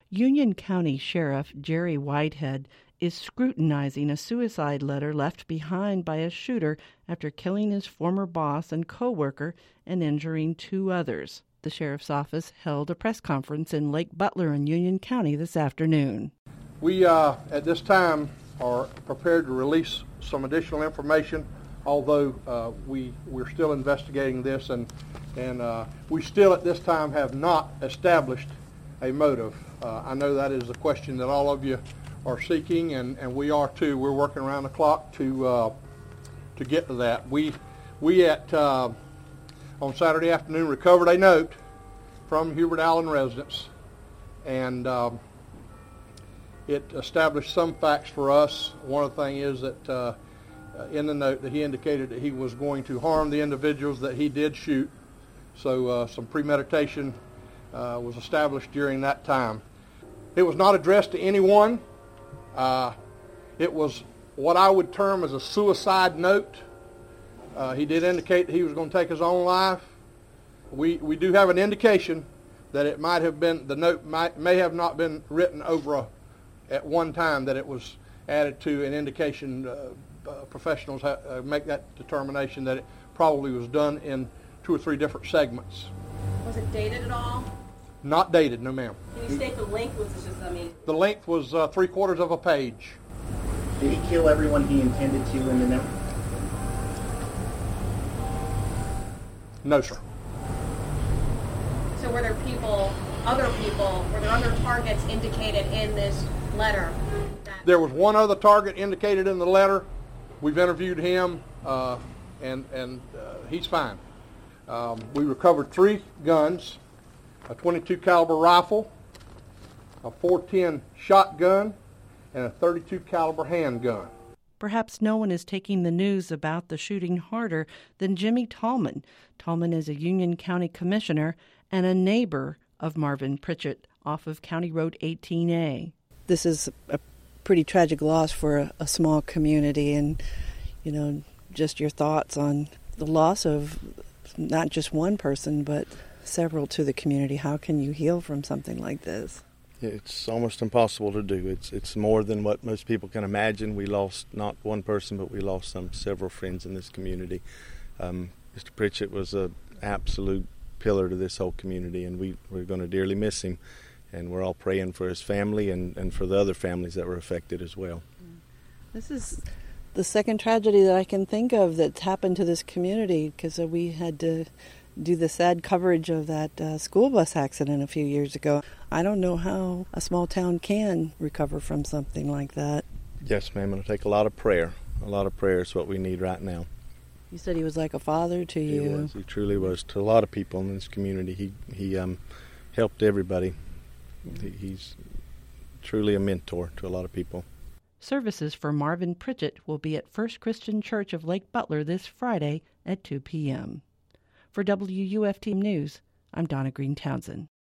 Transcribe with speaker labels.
Speaker 1: Union County Sheriff Jerry Whitehead is scrutinizing a suicide letter left behind by a shooter after killing his former boss and co-worker and injuring two others. The sheriff's office held a press conference in Lake Butler in Union County this afternoon.
Speaker 2: We, at this time, are prepared to release some additional information, although we're still investigating this, and we still at this time have not established a motive. I know that is a question that all of you are seeking, and we are too. We're working around the clock to get to that. We on Saturday afternoon recovered a note from Hubert Allen residents, and it established some facts for us. One of the things is that in the note that he indicated that he was going to harm the individuals that he did shoot, so some premeditation was established during that time. It was not addressed to anyone. It was what I would term as a suicide note. He did indicate that he was going to take his own life. We do have an indication that it might have been, the note may have not been written over at one time, that it was added to an indication. Professionals make that determination that it probably was done in 2 or 3 different segments.
Speaker 3: Was it dated at all?
Speaker 2: Not dated, no ma'am.
Speaker 3: Can you state the length was just,
Speaker 2: The length was 3/4 of a page.
Speaker 4: Did he kill everyone he intended to in the note?
Speaker 2: No, sir.
Speaker 3: So were there other targets indicated in this letter?
Speaker 2: There was one other target indicated in the letter. We've interviewed him, and he's fine. We recovered 3 guns, a .22 caliber rifle, a .410 shotgun, and a .32 caliber handgun.
Speaker 1: Perhaps no one is taking the news about the shooting harder than Jimmy Tallman. Tallman is a Union County commissioner and a neighbor of Marvin Pritchett off of County Road 18A.
Speaker 5: This is a pretty tragic loss for a small community, and, just your thoughts on the loss of not just one person, but several to the community. How can you heal from something like this?
Speaker 6: It's almost impossible to do. It's more than what most people can imagine. We lost not one person, but we lost several friends in this community. Mr. Pritchett was an absolute pillar to this whole community, and we're going to dearly miss him. And we're all praying for his family and for the other families that were affected as well.
Speaker 5: This is the second tragedy that I can think of that's happened to this community, because we had to do the sad coverage of that school bus accident a few years ago. I don't know how a small town can recover from something like that.
Speaker 6: Yes, ma'am. It'll take a lot of prayer. A lot of prayer is what we need right now.
Speaker 5: You said he was like a father to you.
Speaker 6: He was. He truly was to a lot of people in this community. He helped everybody. He's truly a mentor to a lot of people.
Speaker 1: Services for Marvin Pritchett will be at First Christian Church of Lake Butler this Friday at 2 p.m. For WUFT News, I'm Donna Green Townsend.